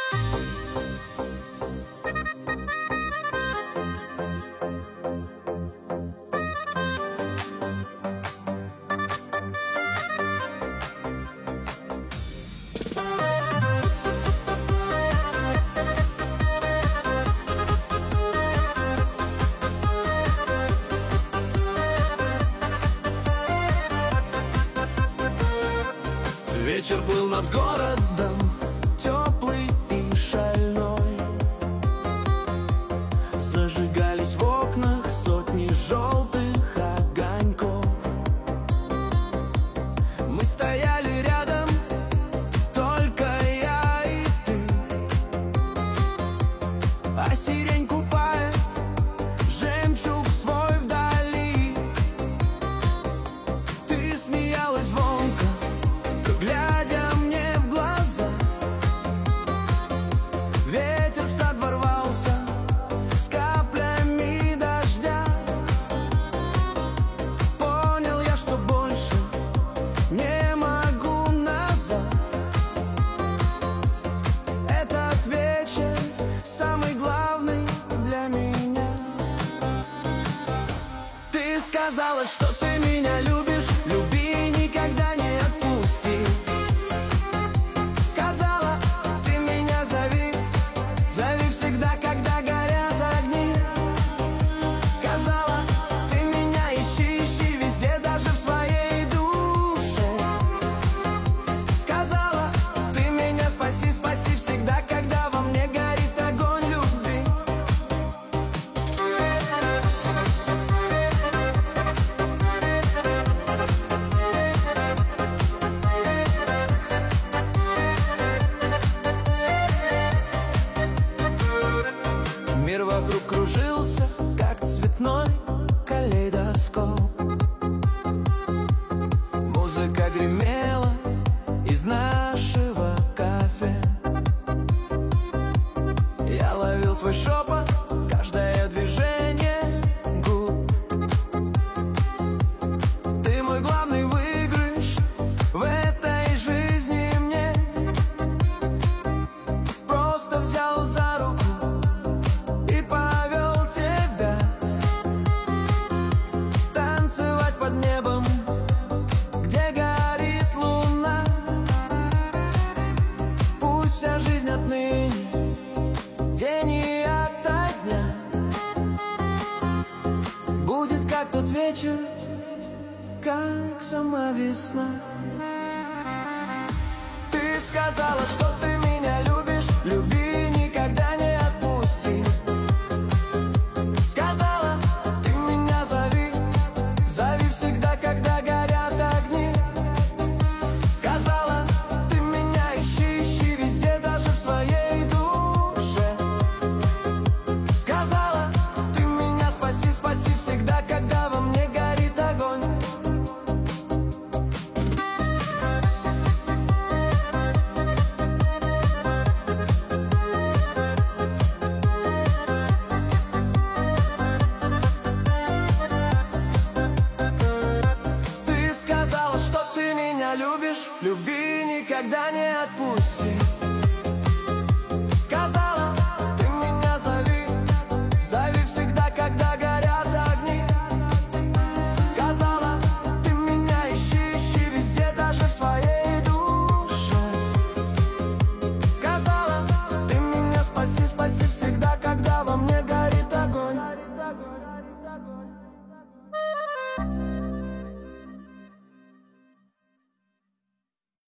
Вечер плыл над городом, теплый и шальной. Зажигались в окнах сотни желтых огоньков. Мы стояли рядом, только я и ты, а сирень купает жемчуг свой вдали. Ты смеялась звонко, глядя мне в глаза. Ветер в сад ворвался с каплями дождя. Понял я, что больше не могу назад. Этот вечер самый главный для меня. Ты сказала, что ты меня любишь, люби и никогда не отпусти. Сказала, ты меня зови, зови всегда, когда горят огни. Сказала, ты меня ищи, ищи везде, даже в своей душе. Сказала, ты меня спаси, спаси всегда, когда во мне горит огонь любви. Мир вокруг кружился, как цветной калейдоскоп. Музыка гремела из нашего кафе. Я ловил твой шепот, каждое движение губ. Ты мой главный выигрыш в этой жизни мне. Просто взял за руку и повел тебя танцевать под небом, где горит луна. Пусть вся жизнь отныне день и ото дня будет как тот вечер, как сама весна. Ты сказала, что ты меня любишь, люби и никогда не отпусти. Сказала, ты меня зови, зови всегда, когда горят огни. Сказала, ты меня ищи, ищи везде, даже в своей душе. Сказала, ты меня спаси, спаси всегда, когда во мне горит огонь. Ты сказала, что ты меня любишь, люби и никогда не отпусти. Сказала, ты меня зови, зови всегда, когда горят огни. Сказала, ты меня ищи, ищи везде, даже в своей душе. Сказала, ты меня спаси, спаси всегда, когда во мне горит огонь.